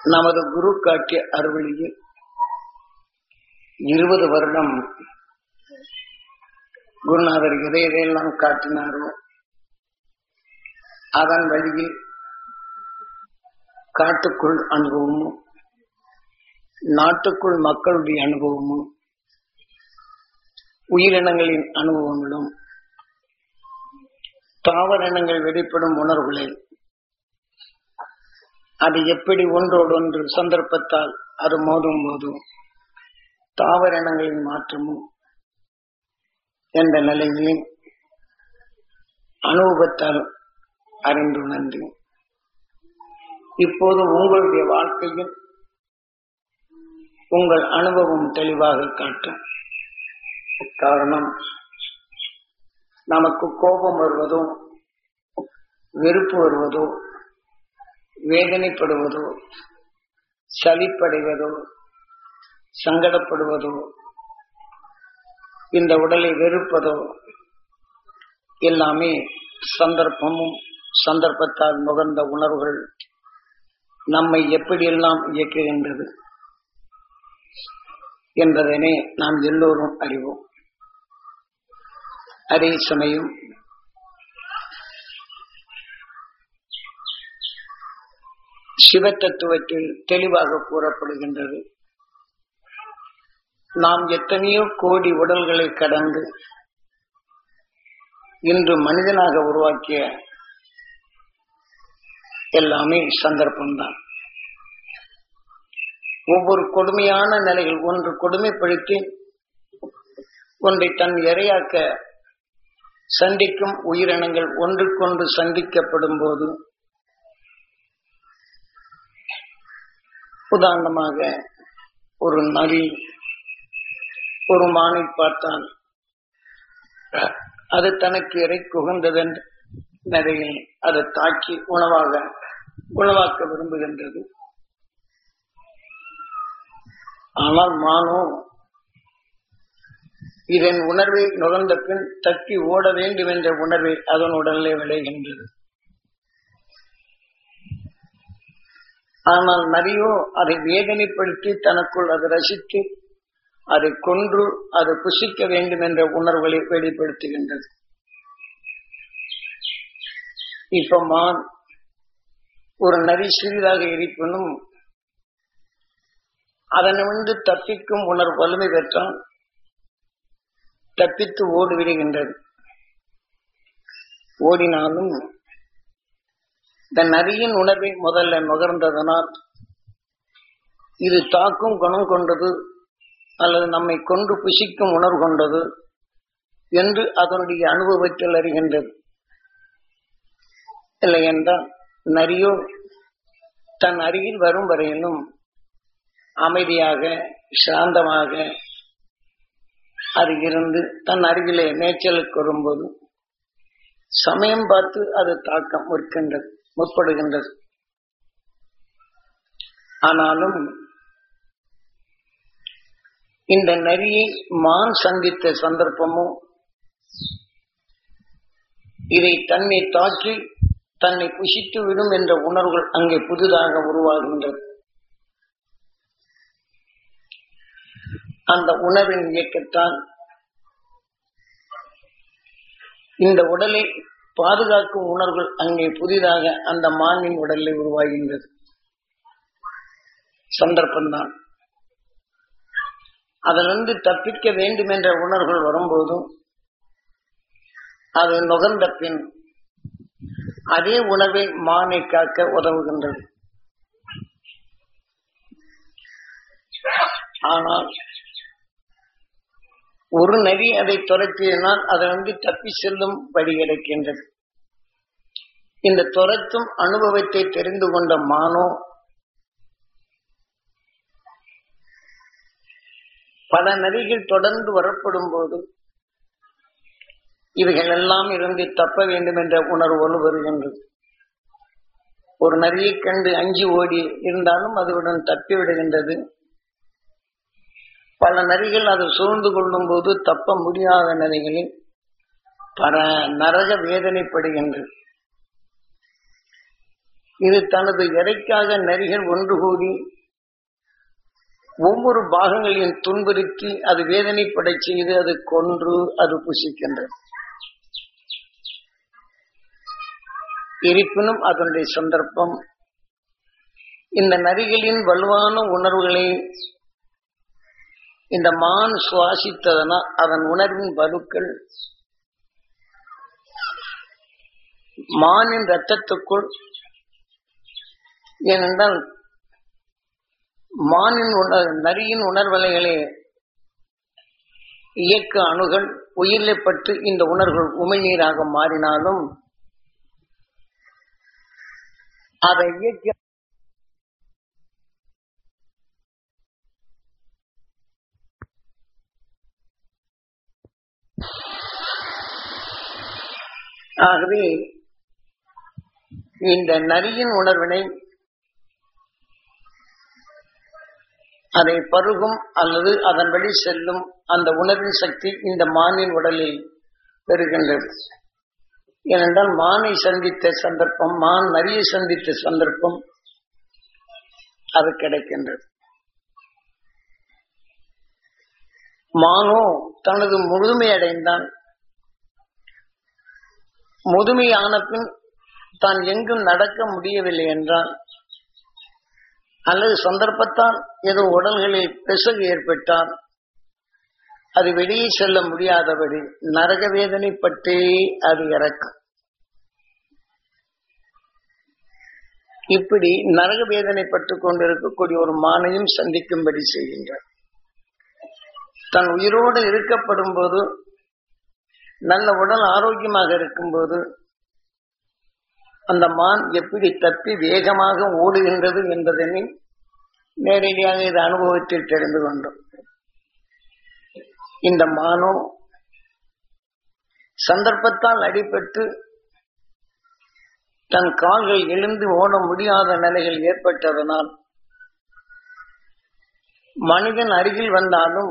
நமது குரு காட்டிய அறுவழியில் 20 வருடம் குருநாதர் எதையெல்லாம் காட்டினாரோ அதன் வழியில் காட்டுக்குள் அனுபவமும் நாட்டுக்குள் மக்களுடைய அனுபவமும் உயிரினங்களின் அனுபவங்களும் தாவர வெளிப்படும் உணர்வுகளை அது எப்படி ஒன்றோடொன்று சந்தர்ப்பத்தால் அது மோதும் போதும் தாவரங்களின் மாற்றமும் என்ற நிலையிலே அனுபவத்தால் அறிந்துணர்ந்து இப்போது உங்களுடைய வாழ்க்கையில் உங்கள் அனுபவம் தெளிவாக காட்டும். காரணம், நமக்கு கோபம் வருவதோ வெறுப்பு வருவதோ வேதனைப்படுவதோ சலிப்படைவதோ சங்கடப்படுவதோ இந்த உடலை வெறுப்பதோ எல்லாமே சந்தர்ப்பமும் சந்தர்ப்பத்தால் நுகர்ந்த உணர்வுகள் நம்மை எப்படியெல்லாம் இயக்குகின்றது என்பதனை நாம் எல்லோரும் அறிவோம். அதே சமயம் சிவ தத்துவத்தில் தெளிவாக கூறப்படுகின்றது, நாம் எத்தனையோ கோடி உடல்களை கடந்து இன்று மனிதனாக உருவாக்கிய எல்லாமே சந்தர்ப்பம்தான். ஒவ்வொரு கொடுமையான நிலையில் ஒன்று கொடுமைப்படுத்தி ஒன்றை தன் இரையாக்க சந்திக்கும் உயிரினங்கள் ஒன்றுக்கொன்று சந்திக்கப்படும் போது, உதாரணமாக ஒரு நரி ஒரு மானை பார்த்தால் அது தனக்கு இறை குகந்ததன் நிலையில் அதை தாக்கி உணவாக்க விரும்புகின்றது. ஆனால் மானோ இதன் உணர்வை நுகர்ந்த பின் தப்பி ஓட வேண்டும் என்ற உணர்வை அதன் உடலே விளைகின்றது. ஆனால் நரியோ அதை வேதனைப்படுத்தி தனக்குள் அதை ரசித்து அதை கொன்று அதை புசிக்க வேண்டும் என்ற உணர்வுகளை வெளிப்படுத்துகின்றது. இப்ப மான் ஒரு நரி சிறிதாக இருப்பினும் அதனை தப்பிக்கும் உணர்வு வலிமை பெற்றால் தப்பித்து ஓடிவிடுகின்றது. ஓடினாலும் இந்த நரியின் உணர்வை முதல்ல நுகர்ந்ததனால் இது தாக்கும் குணம் கொண்டது அல்லது நம்மை கொண்டு புசிக்கும் உணர்வு கொண்டது என்று அதனுடைய அனுபவத்தில் அறிகின்றது. இல்லை என்றால் நரியோ தன் அருகில் வரும் வரையிலும் அமைதியாக சாந்தமாக அது இருந்து தன் அருகிலே மேய்ச்சலுக்கு வரும்போது சமயம் பார்த்து அது தாக்கம் முற்படுகின்றது. ஆனாலும் இந்த நரியை மான் சந்தித்த சந்தர்ப்பமும் இதை தன்னை தாக்கி தன்னை புசித்து விடும் என்ற உணர்வுகள் அங்கே புதிதாக உருவாகின்றது. அந்த உணர்வின் இயக்கத்தால் இந்த உடலை பாதுகாக்கும் உணர்வுகள் அங்கே புதிதாக அந்த மானின் உடலில் உருவாகின்றது. சந்தர்ப்பம்தான். அதிலிருந்து தப்பிக்க வேண்டும் என்ற உணர்வுகள் வரும்போதும் அது நுகர்ந்த பின் அதே உணவை மானை காக்க உதவுகின்றது. ஆனால் ஒரு நரி அதை துரத்தினால் அதை தப்பி செல்லும் வழி கிடைக்கின்றது. இந்த துரத்தும் அனுபவத்தை தெரிந்து கொண்ட மானோ பல நரிகள் தொடர்ந்து வரப்படும் போது இவைகள் எல்லாம் இருந்து தப்ப வேண்டும் என்ற உணர்வு வருகின்றது. ஒரு நரியை கண்டு அஞ்சி ஓடி இருந்தாலும் அதுவுடன் தப்பி விடுகின்றது. பல நரிகள் அதை சூழ்ந்து கொள்ளும் போது தப்ப முடியாத நிலைகளில் பல நரக வேதனைப்படுகின்றது. இது தனது இறைக்காக நரிகள் ஒன்று கூடி ஒவ்வொரு பாகங்களையும் துன்புறுத்தி அது வேதனைப்படை செய்து அது கொன்று அது புசிக்கின்றது. இருப்பினும் அதனுடைய சந்தர்ப்பம் இந்த நரிகளின் வலுவான உணர்வுகளை இந்த மான் சுவாசித்ததனால் அதன் உணர்வின் வலுக்கள் மானின் இரத்தத்துக்குள், ஏனென்றால் நரியின் உணர்வலைகளே இயக்க அணுகள் உயிரிலே பட்டு இந்த உணர்வுகள் உமிழ்நீராக மாறினாலும் அதை இயக்க ஆகவே இந்த நரியின் உணர்வினை அதை பருகும் அல்லது அதன் வழி செல்லும் அந்த உணர்வின் சக்தி இந்த மானின் உடலில் பெறுகின்றது. ஏனென்றால் மானை சந்தித்த சந்தர்ப்பம், மான் நரியை சந்தித்த சந்தர்ப்பம் அது கிடைக்கின்றது. மானோ தனது முழுமை அடைந்தான். முதுமையான பின் தான் எங்கும் நடக்க முடியவில்லை என்றால் அல்லது சந்தர்ப்பத்தால் ஏதோ உடல்களில் பிசகு ஏற்பட்டால் அது வெளியே செல்ல முடியாதபடி நரக வேதனைப்பட்டே அது இறக்கும். இப்படி நரக வேதனைப்பட்டுக் கொண்டிருக்கக்கூடிய ஒரு மானையும் சந்திக்கும்படி செய்கின்றார். தன் உயிரோடு இருக்கப்படும் போது, நல்ல உடல் ஆரோக்கியமாக இருக்கும்போது அந்த மான் எப்படி தப்பி வேகமாக ஓடுகின்றது என்பதனை நேரடியாக இது அனுபவத்தில் தெரிந்து கொண்டோம். இந்த மானோ சந்தர்ப்பத்தால் அடிபட்டு தன் கால்கள் எழுந்து ஓட முடியாத நிலைகள் ஏற்பட்டதனால் மனிதன் அருகில் வந்தாலும்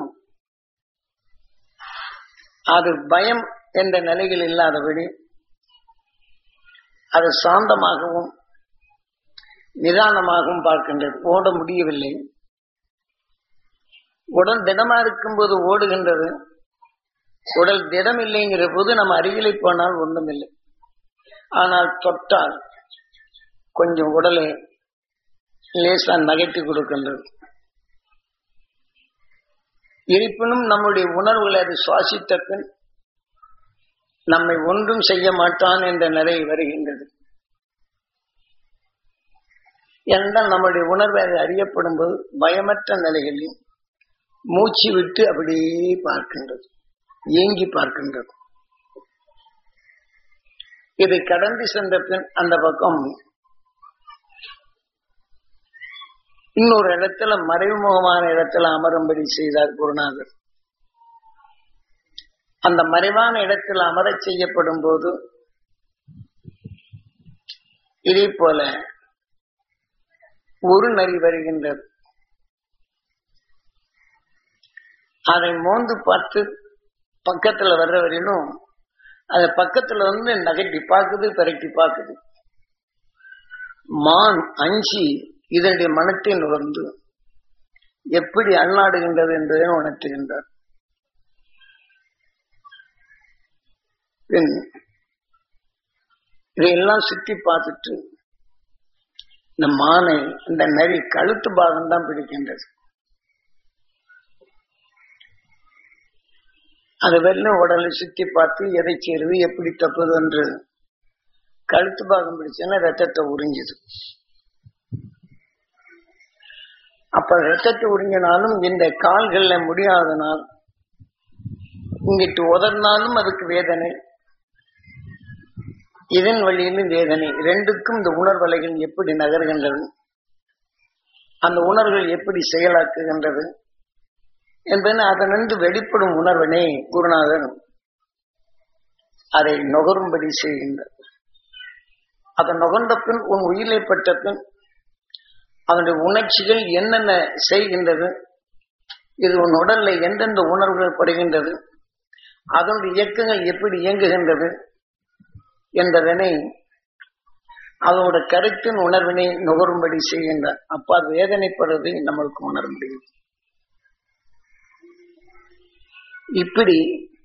அது பயம் என்ற நிலையில் இல்லாதபடி அது சாந்தமாகவும் நிதானமாகவும் பார்க்கின்றது. ஓட முடியவில்லை. உடல் திடமா இருக்கும்போது ஓடுகின்றது. உடல் திடம் இல்லைங்கிற போது நம்ம அருகிலே போனால் ஒன்றுமில்லை. ஆனால் தொட்டால் கொஞ்சம் உடலை லேசா நகைத்து கொடுக்கின்றது. இருப்பினும் நம்முடைய உணர்வுகளை அது சுவாசித்த பின் நம்மை ஒன்றும் செய்ய மாட்டான் என்ற நிலை வருகின்றது. என்றால் நம்முடைய உணர்வை அது அறியப்படும் போது பயமற்ற நிலைகளில் மூச்சு விட்டு அப்படியே பார்க்கின்றது, ஏங்கி பார்க்கின்றது. இதை கடந்து சென்ற பின் அந்த பக்கம் இன்னொரு இடத்துல மறைமுகமான இடத்துல அமரும்படி செய்தார் குருநாதர். அந்த மறைவான இடத்தில் அமரச் செய்யப்படும் போது இதே போல ஒரு நரி வருகின்றது. அதை மோந்து பார்த்து பக்கத்துல வர்றவரையிலும் அது பக்கத்துல வந்து நகட்டி பார்க்குது, பெரட்டி பார்க்குது. மான் அஞ்சி இதனுடைய மனத்தை நுகர்ந்து எப்படி அல்லாடுகின்றது என்பதை உணர்த்துகின்றார். பின் இதையெல்லாம் சுற்றி பார்த்துட்டு இந்த மானை இந்த நரி கழுத்து பாகம் தான் பிடிக்கின்றது. அது வெள்ளம் உடலை சுற்றி பார்த்து எதை சேருது, எப்படி தப்புது என்று கழுத்து பாகம் பிடிச்சுன்னா ரத்தத்தை உறிஞ்சுது. அப்ப ரத்தத்தை உறிஞ்சினாலும் இந்த கால்கள்ல முடியாதனால் இங்கிட்டு உதறினாலும் அதுக்கு வேதனை, இதன் வழியிலும் வேதனை. ரெண்டுக்கும் இந்த உணர்வலைகள் எப்படி நகர்கின்றது, அந்த உணர்வுகள் எப்படி செயலாக்குகின்றது என்பது அதனின்று வெளிப்படும் உணர்வினை குருநாதர் அதை நுகரும்படி செய்கின்றார். அதை நுகர்ந்த பின் உன் உயிரை பெற்ற பின் அதனுடைய உணர்ச்சிகள் என்னென்ன செய்கின்றது, இது உன் உடல்ல எந்தெந்த உணர்வுகள் படுகின்றது, அதனுடைய இயக்கங்கள் எப்படி இயங்குகின்றது என்பதனை அதோட கருத்தின் உணர்வினை நுகரும்படி செய்கின்றார். அப்ப அது வேதனைப்படுவதை நம்மளுக்கு உணர முடியும். இப்படி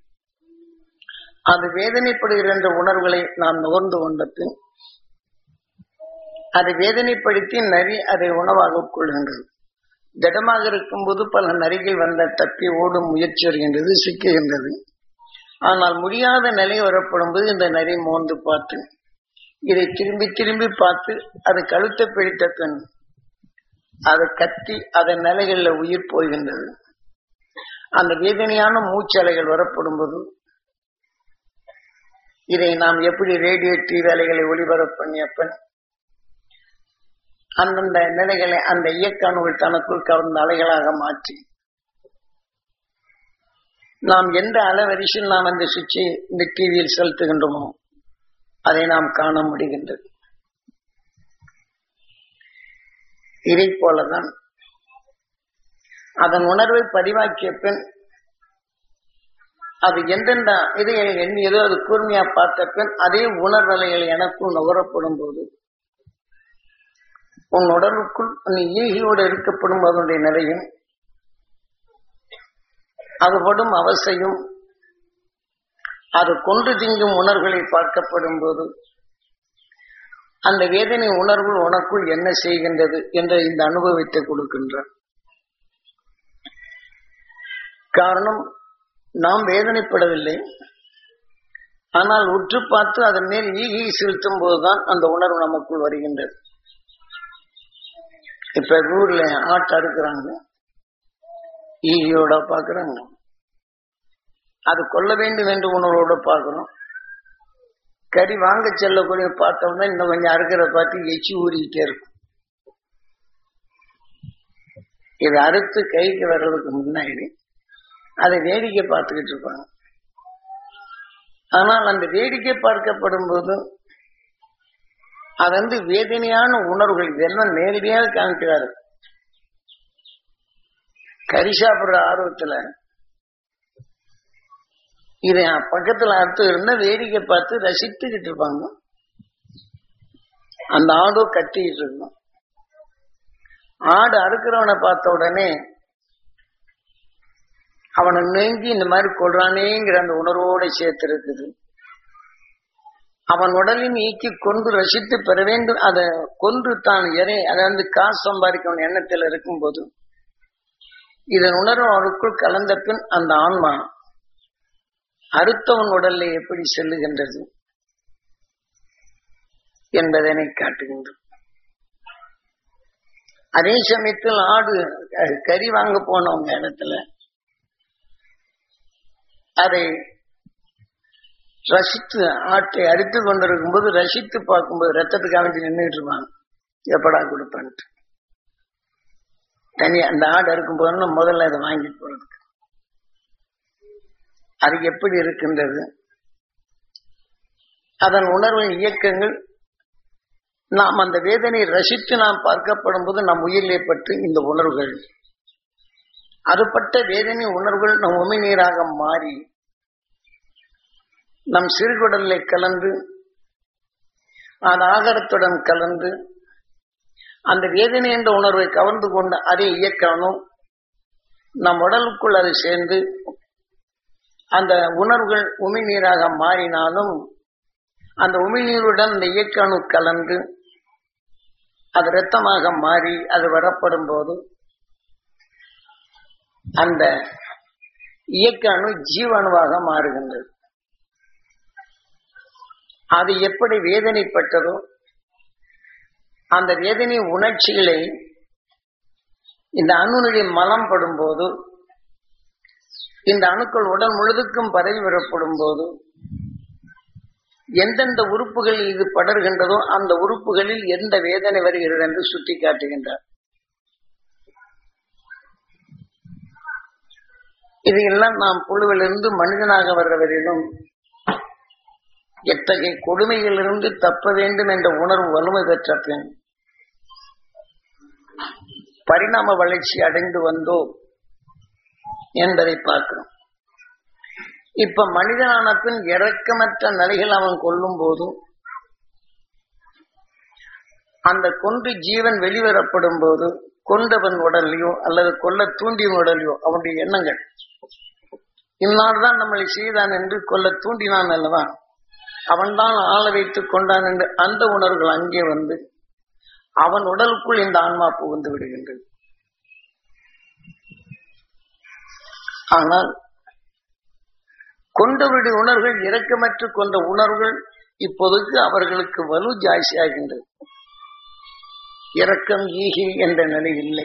அது வேதனைப்படுகின்ற உணர்வுகளை நாம் நுகர்ந்து கொண்ட பின் அதை வேதனைப்படுத்தி நரி அதை உணவாக கொள்கின்றது. திடமாக இருக்கும்போது பல நரிகள் வந்த தப்பி ஓடும் முயற்சி வருகின்றது, சிக்குகின்றது. ஆனால் முடியாத நிலை வரப்படும் போது இந்த நரி மோந்து பார்த்து இதை திரும்பி திரும்பி பார்த்து அது கழுத்தை பிடித்த பின் அதை கத்தி அதன் நிலைகளில் உயிர் போகின்றது. அந்த வேதனையான மூச்சலைகள் வரப்படும் போது இதை நாம் எப்படி ரேடியோ டிவி அலைகளை ஒளிபரப்பு பண்ணியப்பன் அந்தந்த நிலைகளை அந்த இயக்கணுகள் தனக்குள் கவர்ந்த அலைகளாக மாற்றி நாம் எந்த அலைவரிசையில் நாம் அந்த சுவிட்சை இந்த டிவியில் செலுத்துகின்றோமோ அதை நாம் காண முடிகின்றது. இதை போலதான் அதன் உணர்வை பதிவாக்கிய பின் அது எந்தெந்த இதைகளை எண்ணியதோ அது கூர்மையா பார்த்த பின் அதே உணர்வலைகள் எனக்குள் நுகரப்படும் போது உன் உடலுக்குள் நீ ஈகியோடு இருக்கப்படும் அதனுடைய நிலையும் அதுபடும் அவசையும் அது கொண்டு திங்கும் உணர்வுகளை பார்க்கப்படும் போது அந்த வேதனை உணர்வு உனக்குள் என்ன செய்கின்றது என்ற இந்த அனுபவத்தை கொடுக்கின்றார். காரணம் நாம் வேதனைப்படவில்லை, ஆனால் உற்று பார்த்து அதன் மேல் ஈகியை செலுத்தும் போதுதான் அந்த உணர்வு நமக்குள் வருகின்றது. இப்ப ஊர்ல ஆட்டை அறுக்கிறாங்க, ஈகியோட பாக்குறாங்க, அது கொல்ல வேண்டும் என்று உணர்வோட பார்க்கிறோம். கறி வாங்க செல்லக்கூடிய பார்த்தோம்னா இன்னும் கொஞ்சம் அறுக்கிற பார்த்து எச்சி ஊறிக்கிட்டே இருக்கும். இது அறுத்து கைக்கு வர்றதுக்கு முன்னாடி அதை வேடிக்கை பார்த்துக்கிட்டு இருப்பாங்க. ஆனால் அந்த வேடிக்கை பார்க்கப்படும் போது அது வேதனையான உணர்வுகள் இதெல்லாம் நேரடியாக காமிக்கிறாரு. கறி சாப்பிடுற ஆர்வத்துல இதை பக்கத்துல அறுத்து இருந்தா வேடிக்கை பார்த்து ரசித்துக்கிட்டு இருப்பாங்க. அந்த ஆடோ கட்டிக்கிட்டு இருக்கும். ஆடு அறுக்கிறவனை பார்த்த உடனே அவனை நெங்கி இந்த மாதிரி கொள்றானேங்கிற அந்த உணர்வோட சேர்த்து இருக்குது. அவன் உடலின் நீக்கி கொண்டு ரசித்து பெற வேண்டும். அதை கொன்று தான் அதை காசு சம்பாதிக்கணும் எண்ணத்தில் இருக்கும் போது இதன் உணர்வு அவருக்குள் கலந்த பின் அந்த ஆன்மா அடுத்தவன் உடல்ல எப்படி செல்லுகின்றது என்பதனை காட்டுகின்றது. அதே சமயத்தில் ஆடு கறி வாங்க போனவங்க இடத்துல அதை ரசித்து ஆட்டை அடித்து கொண்டிருக்கும் போது ரசித்து பார்க்கும்போது ரத்தத்துக்கு அமைச்சு நின்றுட்டு இருப்பாங்க, எப்படா கொடுப்பான்ட்டு. தனி அந்த ஆடு இருக்கும் போதுன்னு முதல்ல அதை வாங்கி போறதுக்கு அது எப்படி இருக்கின்றது. அதன் உணர்வு இயக்கங்கள் நாம் அந்த வேதனையை ரசித்து நாம் பார்க்கப்படும் போது நம் உயிரிலே பற்றி இந்த உணர்வுகள் அதுபட்ட வேதனை உணர்வுகள் நம் உமிழ்நீராக மாறி நம் சிறுகுடலை கலந்து அந்த ஆகாரத்துடன் கலந்து அந்த வேதனை என்ற உணர்வை கவர்ந்து கொண்டு அதை இயக்கணும். நம் உடலுக்குள் அது சேர்ந்து அந்த உணர்வுகள் உமிழ்நீராக மாறினாலும் அந்த உமிழ்நீருடன் அந்த இயக்கணு கலந்து அது இரத்தமாக மாறி அது வரப்படும் போது அந்த இயக்கணு ஜீவணுவாக மாறுகின்றது. அது எப்படி வேதனைப்பட்டதோ அந்த வேதனை உணர்ச்சிகளை இந்த அணுனுடைய மலம் படும் போது இந்த அணுக்கள் உடல் முழுதுக்கும் பரவி வரப்படும் போது எந்தெந்த உறுப்புகள் இது படர்கின்றதோ அந்த உறுப்புகளில் எந்த வேதனை வருகிறது என்று சுட்டி காட்டுகின்றார். இதையெல்லாம் நாம் புழுவிலிருந்து மனிதனாக வர்றவரிலும் எத்தகைய கொடுமையிலிருந்து தப்ப வேண்டும் என்ற உணர்வு வலிமை பெற்ற பின் பரிணாம வளர்ச்சி அடைந்து வந்தோம் என்பதை பார்க்கிறோம். இப்ப மனிதனான பின் இறக்கமற்ற நிலைகள் அவன் கொள்ளும் போதும் அந்த கொண்டு ஜீவன் வெளிவரப்படும் போது கொண்டவன் உடலையோ அல்லது கொல்ல தூண்டியவன் உடலையோ அவனுடைய எண்ணங்கள் இன்னால்தான் நம்மளை செய்தான் என்று கொல்ல தூண்டினான் அல்லவா, அவன்தான் ஆள வைத்துக் கொண்டான் என்று அந்த உணர்வுகள் அங்கே வந்து அவன் உடலுக்குள் இந்த ஆன்மா புகுந்து விடுகின்றது. ஆனால் கொண்டவருடைய உணர்வுகள் இரக்கமற்று கொண்ட உணர்வுகள் இப்போதைக்கு அவர்களுக்கு வலு ஜாஸ்தியாகின்றது. இரக்கம் ஈகை என்ற நிலை இல்லை.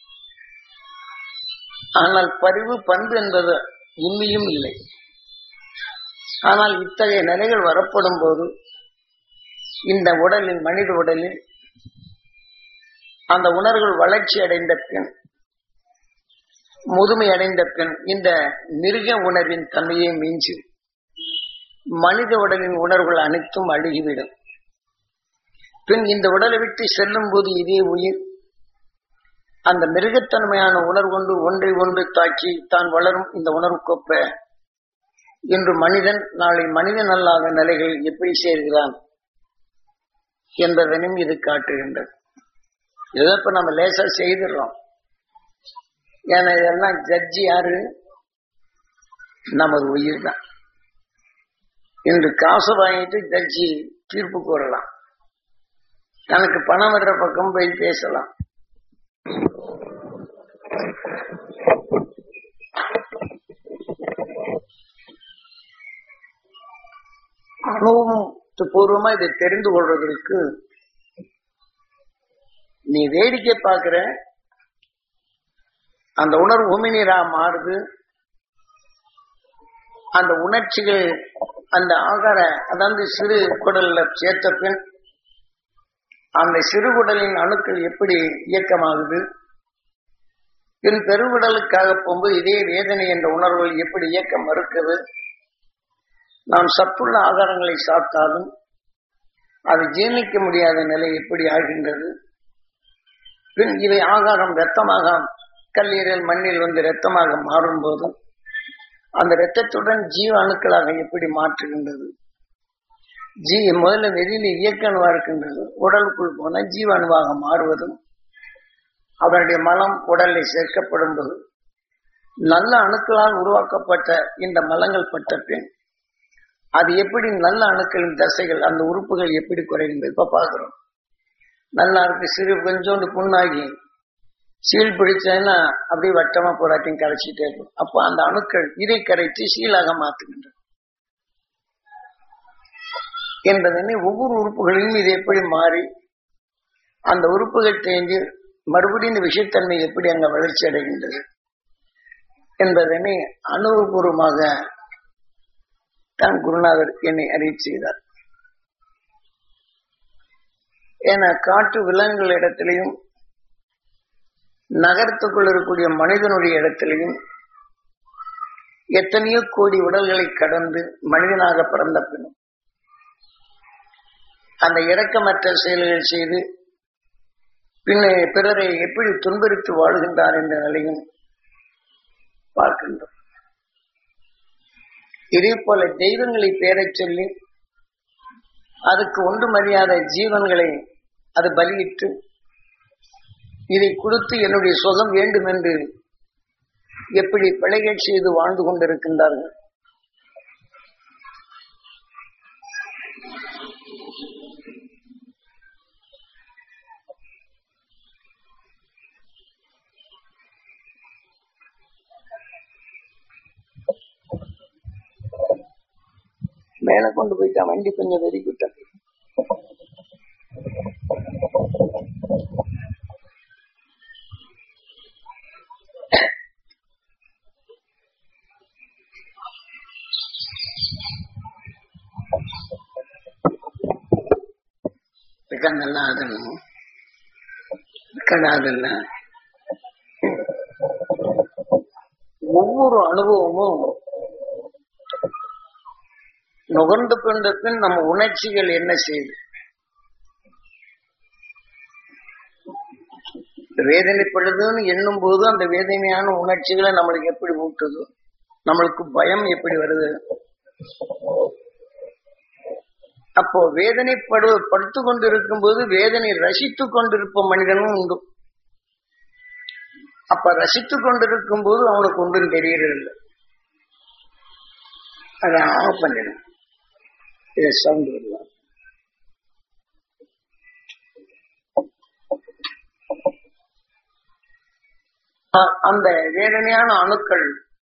ஆனால் பரிவு பண்பு என்பது உண்மையும் இல்லை. ஆனால் இத்தகைய நிலைகள் வரப்படும் போது இந்த உடலில் மனித உடலில் அந்த உணர்வுகள் வளர்ச்சி அடைந்த பின் முதுமை அடைந்த பின் இந்த மிருக உணர்வின் தன்மையை மிஞ்சி மனித உடலின் உணர்வுகள் அனைத்தும் அழுகிவிடும். பின் இந்த உடலை விட்டு செல்லும் போது இதே உயிர் அந்த மிருகத்தன்மையான உணர்வு கொண்டு ஒன்றை ஒன்று தாக்கி தான் வளரும் இந்த உணர்வு கொப்ப இன்று மனிதன் நாளை மனிதன் அல்லாத நிலைகள் எப்படி சேர்கிறான் என்பதனையும் இது காட்டுகின்றது. ஏதோ இப்ப நம்ம லேசா செய்திடறோம். ஏன்னா இதெல்லாம் ஜட்ஜி யாரு? நமது உயிர் தான். இன்று காசு வாங்கிட்டு ஜட்ஜி தீர்ப்பு கூறலாம், தனக்கு பணம் வர்ற பக்கம் போய் பேசலாம். அனுபவபூர்வமா இதை தெரிந்து கொள்வதற்கு நீ வேடிக்கை பார்க்கிற அந்த உணர்வு உமிநீரா மாறுது. அந்த உணர்ச்சிகள் அந்த ஆகார அதாவது சிறு குடல்ல சேர்த்த பின் அந்த சிறுகுடலின் அணுக்கள் எப்படி இயக்கமாகுது, பின் பெருகுடலுக்காக போகும்போது இதே வேதனை என்ற உணர்வுகள் எப்படி இயக்கம் மறுக்குது. நாம் சத்துள்ள ஆகாரங்களை சாப்பிட்டாலும் அது ஜீர்ணிக்க முடியாத நிலை எப்படி ஆகின்றது. பின் இவை ஆகாரம் இரத்தமாக கல்லீரல் மண்ணில் வந்து இரத்தமாக மாறும் போதும் அந்த இரத்தத்துடன் ஜீவ அணுக்களாக எப்படி மாற்றுகின்றது. முதல்ல வெளியில இயக்க அணுவா இருக்கின்றது, உடலுக்குள் போன ஜீவ அணுவாக மாறுவதும் அதனுடைய மலம் உடலில் சேர்க்கப்படும் போது நல்ல அணுக்களால் உருவாக்கப்பட்ட இந்த மலங்கள் பட்ட பின் அது எப்படி நல்ல அணுக்களின் தசைகள் அந்த உறுப்புகள் எப்படி குறைகின்றது. இப்ப பாக்குறோம், நல்லா இருக்கு, சிறு கொஞ்சோண்டு புண்ணாகி சீல் பிடிச்சேன்னா அப்படியே வட்டமா போராட்டையும் கரைச்சிட்டே இருக்கும். அப்போ அந்த அணுக்கள் இதை கரைத்து சீலாக மாற்றுகின்றன என்பதனை ஒவ்வொரு உறுப்புகளிலும் இது எப்படி மாறி அந்த உறுப்புகள் தேங்கி மறுபடியும் இந்த விஷயத்தன்மை எப்படி அங்க வளர்ச்சி அடைகின்றது என்பதனை அனுபவபூர்வமாக தான் குருநாதர் என்னை அறிவு செய்தார். ஏன்னா காட்டு விலங்குகள் இடத்திலையும் நகரத்துக்குள் இருக்கக்கூடிய மனிதனுடைய இடத்திலையும் எத்தனையோ கோடி உடல்களை கடந்து மனிதனாக பிறந்த பின்னும் அந்த இரக்கமற்ற செயல்கள் செய்து பின்ன பிறரை எப்படி துன்புறுத்தி வாழ்கின்றார் என்ற நிலையும் பார்க்கின்றோம். இதே போல தெய்வங்களை பெயரச் சொல்லி அதுக்கு ஒன்று மரியாத ஜீவன்களை அது பலியிட்டு இதை கொடுத்து என்னுடைய சுகம் வேண்டும் என்று எப்படி பிழைகள் செய்து வாழ்ந்து கொண்டிருக்கின்றார்கள். மேல கொண்டு போயிட்டா வண்டி கொஞ்சம் வெறிக்கிட்ட. நல்லா ஆகணும், ஆகல. ஒவ்வொரு அனுபவமும் நுகர்ந்து கொண்ட பின் நம்ம உணர்ச்சிகள் என்ன செய்யுது, வேதனைப்படுதுன்னு எண்ணும் போது அந்த வேதனையான உணர்ச்சிகளை நம்மளுக்கு எப்படி ஊட்டுது, நம்மளுக்கு பயம் எப்படி வருது, அப்போ படுத்து கொண்டிருக்கும் போது வேதனை ரசித்துக் கொண்டிருப்ப மனிதனும் உண்டு. அப்ப ரசித்துக் கொண்டிருக்கும் போது அவனுக்கு ஒன்றும் தெரியறதில்லை. அதை ஆஃப் பண்ணிடும். இதை சவுண்ட் வருவாங்க. அந்த வேதனையான அணுக்கள்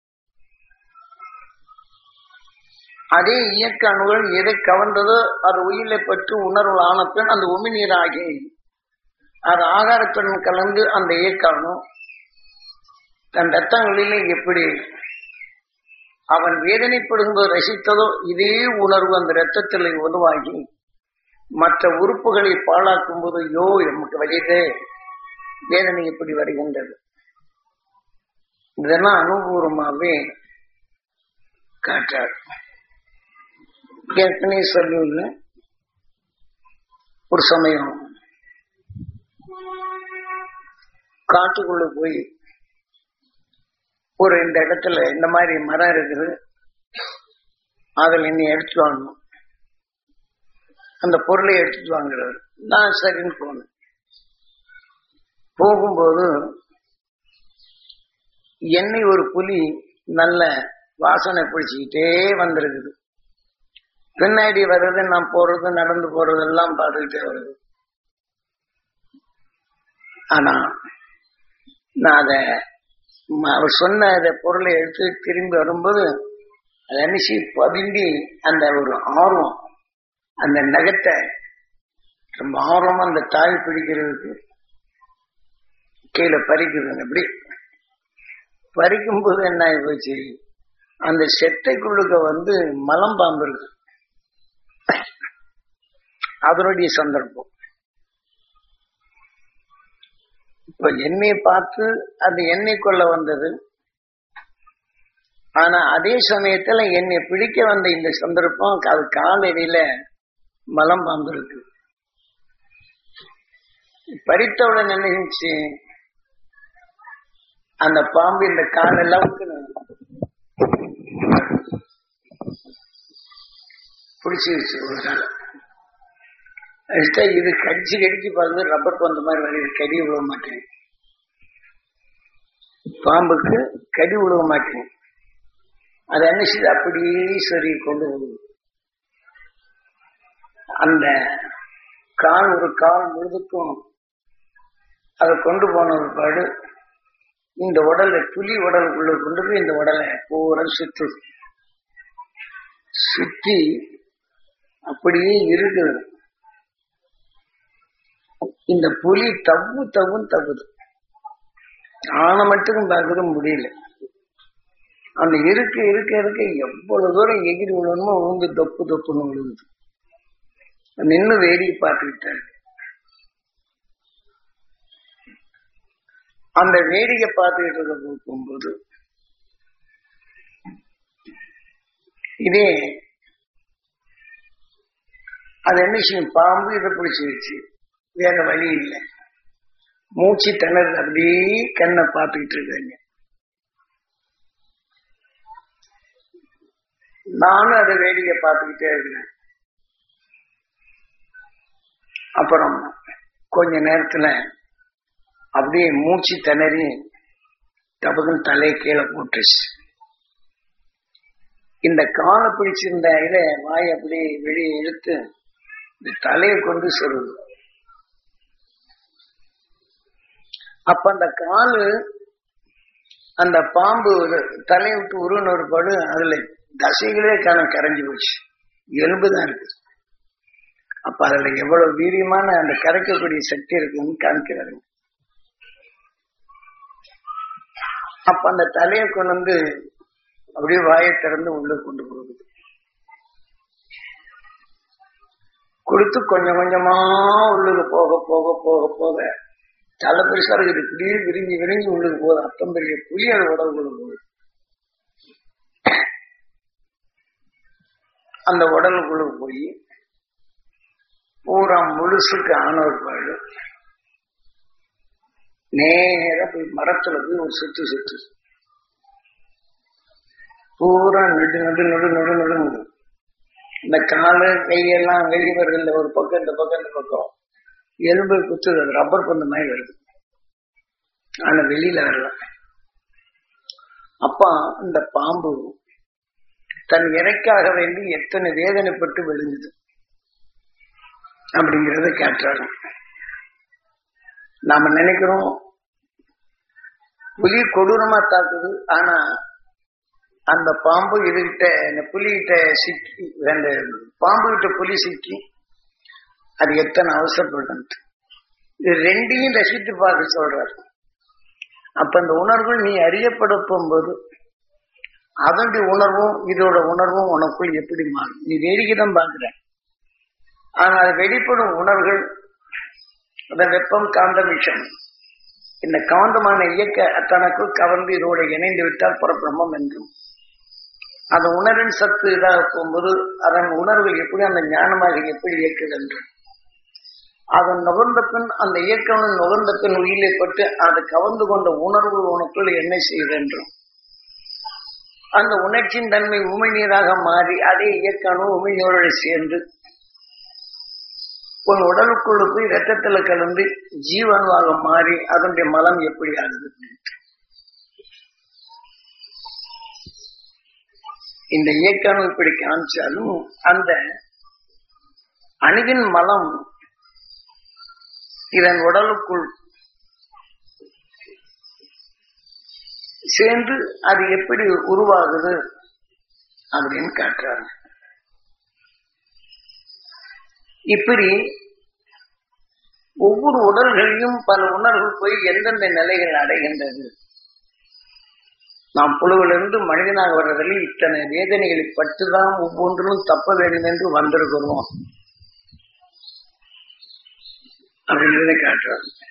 அதே இயக்க அணுகள் எதை கவர்ந்ததோ அது உயிரை பற்றி உணர்வு ஆன பின் அந்த உமிநீராகி அது ஆகாரத்துடன் கலந்து அந்த இயக்க அணு தன் ரத்தங்களிலே எப்படி அவன் வேதனைப்படும்போது ரசித்ததோ இதே உணர்வு அந்த ரத்தத்தில் உருவாகி மற்ற உறுப்புகளை பாழாக்கும் போது யோ எமக்கு வலிதே வேதனை எப்படி வருகின்றது. இதெல்லாம் அனுபவமாவே காட்டார். ஏற்கனவே சொல்லுங்க, ஒரு சமயம் காட்டுக்குள்ள போய் ஒரு இந்த இடத்துல இந்த மாதிரி மரம் இருக்குது, அதில் என்னை எடுத்து வாங்கணும், அந்த பொருளை எடுத்துட்டு வாங்குறாரு. நான் சரின்னு போனேன். போகும்போது என்னை ஒரு புலி நல்ல வாசனை பிடிச்சிக்கிட்டே வந்திருக்குது. பின்னாடி வர்றது, நான் போறது நடந்து போறதெல்லாம் பார்த்துக்கிட்டே வருது. ஆனா நான் அதை அவர் சொன்ன அந்த பொருளை எடுத்து திரும்பி வரும்போது அதை அனுசி பதுங்கி அந்த ஒரு ஆர்வம், அந்த நகத்தை ரொம்ப ஆர்வமா அந்த தாய் பிடிக்கிறதுக்கு கீழே பறிக்குதுங்க. அப்படி பறிக்கும்போது என்ன ஆகி போச்சு, அந்த செட்டைக்குள்ளுக்க மலம் பாம்பு இருக்கு. அதனுடைய சந்தர்ப்பம் இப்ப எண்ணெயை பார்த்து அந்த எண்ணெய் கொள்ள வந்தது. ஆனா அதே சமயத்துல என்னை பிடிக்க வந்த இந்த சந்தர்ப்பம் அது காலடியில மலம் பாம்பு இருக்கு. பறித்தவுடன் நினைச்சு அந்த பாம்பு இந்த காலெல்லாம் பிடிச்சிருச்சு. ஒரு காலம் இது கடிச்சு கடிச்சு பார்த்து ரப்பர் பந்த மாதிரி வருது, கடி விழுக மாட்டேன். பாம்புக்கு கடி விழுக மாட்டேன். அதை அனுசரிச்சு அப்படியே சரி கொண்டு போகுது. அந்த கால் ஒரு கால் முழுதுக்கும் அதை கொண்டு போன ஒரு பாடு இந்த உடலை புலி உடலுக்குள்ள கொண்டு போய் இந்த உடலை பூரா சுத்தி அப்படியே இருக்குது. இந்த புலி தவுது ஆன மட்டும் பார்க்கறது முடியல. அந்த இருக்க எவ்வளவு தூரம் எகிரி விழணுமோ உழுந்து தொப்புன்னு விழுகுது. நின்று வேடிக்கை பார்த்துக்கிட்டாரு. அந்த வேடிக்கை பார்த்துக்கிட்டு இருக்க போகும்போது இதே அது என்ன செய்யும், பாம்பு இதை பிடிச்சிருச்சு, வேற வழி இல்லை, மூச்சு திணறு அப்படியே கண்ணை பார்த்துக்கிட்டு இருக்காங்க. நானும் அதை வேடிக்கை பார்த்துக்கிட்டே இருக்கேன். அப்புறம் கொஞ்ச நேரத்துல அப்படியே மூச்சு திணறி டபுக்குன்னு தலையை கீழே போட்டுச்சு. இந்த காலை பிடிச்சிருந்த இதை வாய் அப்படியே வெளியே இழுத்து இந்த தலையை கொண்டு சொல்லுது. அப்ப அந்த காலு அந்த பாம்பு தலையை விட்டு உருவன ஒரு படு அதுல தசைகளே கரைஞ்சு போச்சு, எலும்புதான் இருக்கு. அப்ப அதுல எவ்வளவு வீரியமான அந்த கரைக்கக்கூடிய சக்தி இருக்குன்னு காமிக்கிறாரு. அப்ப அந்த தலையை கொண்டு அப்படியே வாயை திறந்து உள்ள கொண்டு போகுது. கொடுத்து கொஞ்சம் கொஞ்சமா உள்ளுக்கு போக போக போக போக தலை பெருசா இருக்குது, இப்படியே விரிஞ்சு உள்ளுக்கு போகுது. அத்தம் பெரிய புலி அது உடலுக்குள்ள போகுது. அந்த உடலுக்குள்ள போய் பூரா முழுசுக்கு ஆனவர் பாடு நேரா போய் மரத்துல போய் ஒரு சுத்து பூரா நடு இந்த காலு கையெல்லாம் வெளியே வருது இல்லை, ஒரு பக்கம் இந்த பக்கம் இந்த பக்கம் எலும்பு குத்துது, ரப்பர் பந்து மாதிரி வருது, ஆனா வெளியில வரல. அப்பா இந்த பாம்பு தன் இறைக்காக வேண்டி எத்தனை வேதனைப்பட்டு விழுந்தது அப்படிங்கிறத கேட்டாரு. நாம நினைக்கிறோம் புலி கொடூரமா தாக்குது, ஆனா அந்த பாம்பு இதுகிட்ட இந்த புலிகிட்ட சிக்கி, அந்த பாம்பு கிட்ட புலி சிக்கி அது எத்தனை அவசரப்பட்டு இது ரெண்டையும் ரசித்து பார்க்க சொல்றாரு. அப்ப அந்த உணர்வு நீ அறியப்படும் போது அதனுடைய உணர்வும் இதோட உணர்வும் உனக்குள் எப்படி மாறும்? நீ வேடிக்கை தான் பார்க்கிற, ஆனா அது வெளிப்படும் உணர்வுகள் அந்த வெப்பம் காந்த விஷம் இந்த காந்தமான இயக்க தனக்கு கவர்ந்து இதோட இணைந்து விட்டால் பரபிரம்மம் என்றும் அந்த உணர்வின் சத்து இதாக போகும்போது அதன் உணர்வுகள் எப்படி அந்த ஞானமாக எப்படி இயக்குது என்று அதன் நுகர்ந்த பின் அந்த இயக்கம் நுகர்ந்த பின் உயிரிழப்பட்டு அது கவர்ந்து கொண்ட உணர்வு உனக்குள் என்ன செய்யுது என்றும் அந்த உணர்ச்சியின் தன்மை உமை நீராக மாறி அதே இயக்கணும் உமை நீரோடு சேர்ந்து உன் உடலுக்குள்ள போய் ரத்தத்துல கலந்து ஜீவனாக மாறி அதனுடைய மலம் எப்படி ஆகுது. இந்த இயக்கணும் இப்படி காமிச்சாலும் அந்த அணுவின் மலம் இதன் உடலுக்குள் சேர்ந்து அது எப்படி உருவாகுது அப்படின்னு காட்டுறாங்க. இப்படி ஒவ்வொரு உடல்களையும் பல உணர்வுகள் போய் எந்தெந்த நிலைகள் அடைகின்றது. நாம் புழுவிலிருந்து மனிதனாக வர்றதில் இத்தனை வேதனைகளை பட்டுதான் ஒவ்வொன்றிலும் தப்ப வேண்டும் என்று வந்திருக்கிறோம் அப்படின்றதை காட்டுறாங்க.